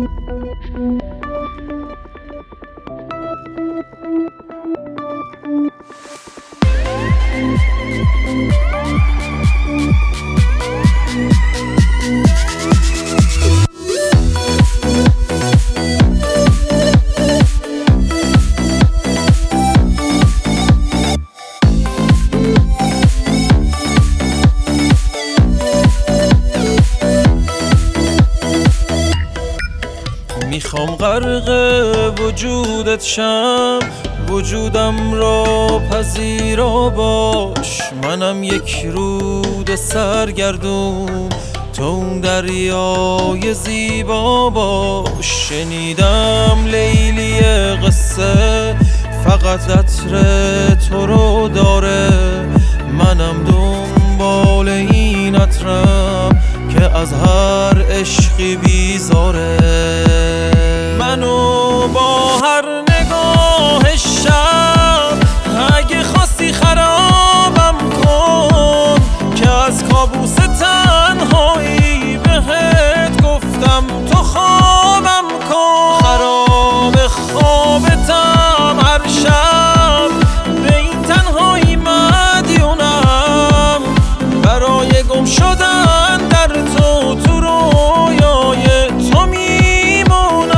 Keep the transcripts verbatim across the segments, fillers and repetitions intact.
میخوام غرق وجودت شم، وجودم را پذیرا باش. منم یک رود سرگردون، تو اون دریای زیبا باش. شنیدم لیلی قصه فقط عطر تو رو داره، منم دنبال این عطرم که از هر عشقی بیزاره. منو با هر نگاه شب اگه خواستی خرابم کن، که از کابوس تنهایی بهت گفتم تو خوابم کن. خراب خوابتم هر شب، به این تنهایی مدیونم، برای گم شدن در تو تو رویای تو میمونم.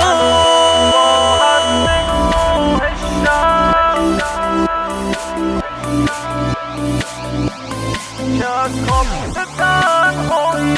که از کابوس تنهایی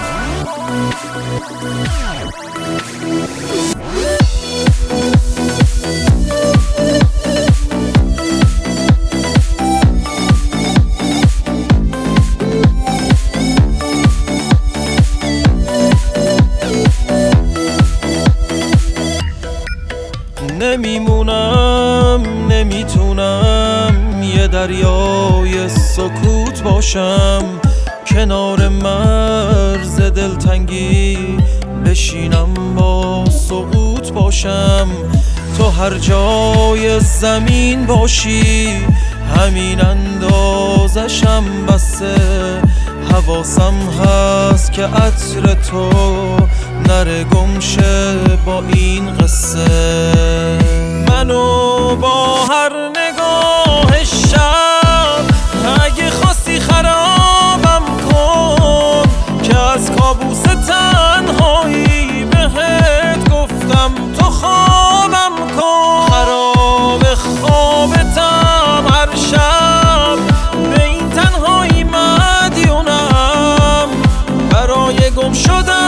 نمیمونم، نمیتونم یه دریای سکوت باشم، کنار مرز دلتنگی بشینم با سقوط باشم. تو هر جای زمین باشی همین اندازشم بسه، حواسم هست که عطر تو نره گمشه با این قصه. منو با هر نگاه شب اگه خواستی خرابم کن، که از کابوس تنهایی بهت گفتم تو خوابم کن. خراب خوابتم هر شب، به این تنهایی مدیونم، برای گم شدن